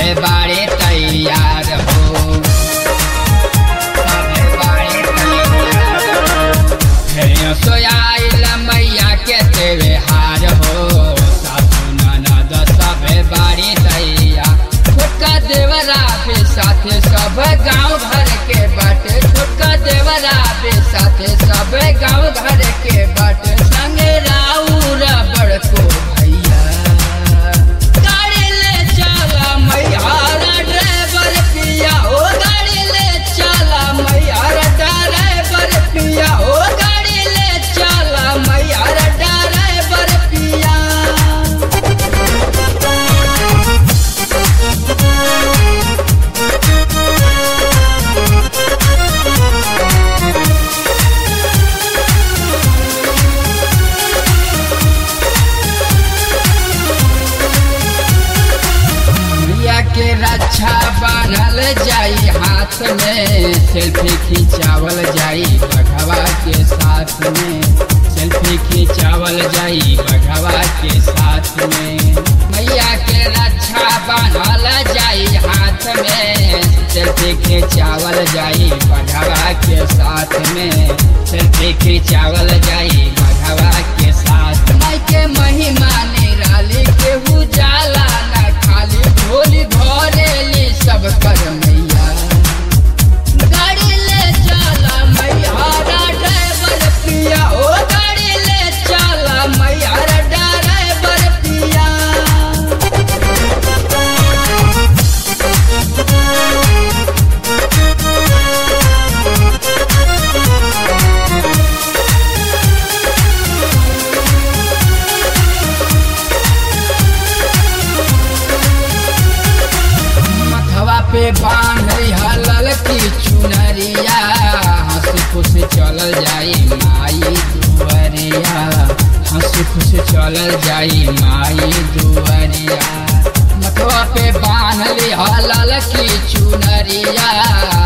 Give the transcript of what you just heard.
सबे बाड़े तैयार हो, सबे बाड़े तैयार हो। हे सोयाइल मैया के देवे हार हो, सासू ननद सबे बाड़ी तैयार। छोटका देवरा के साथे सब गाँव घर के बाटे, छोटका देवरा के साथे सब गाँव घर के बाटे। संगे राउर बड़को भैया गाड़ी ले चला मैयारा ड्राइवर पिया हो, गाड़ी ले चला मैयारा ड्राइवर पिया हो, गाड़ी ले चला मैयारा ड्राइवर पिया। के रक्षा बांधल जाई हाथ में, सेल्फी खिंचावल जाई बघवा के साथ में, सेल्फी खिंचावल जाई बघवा के साथ में। मैया के रक्षा बांधल जाई हाथ में, सेल्फी खिंचावल जाई बघवा के साथ में, सेल्फी खिंचावल जाई बघवा के साथ। माई के महिमा निराली केहू जाला ना खाली, भोली भरेली सब कर मैया। गाड़ी ले चला मैयारा ड्राइवर पिया हो, गाड़ी ले चला मैयारा ड्राइवर पिया। पे बांध हलल की चुनरिया, हंसी खुश चलल जाई माई दुआरिया, हंसी खुश चलल जाई माई दुआरिया। मथवा पे बांध हलल की चुनरिया,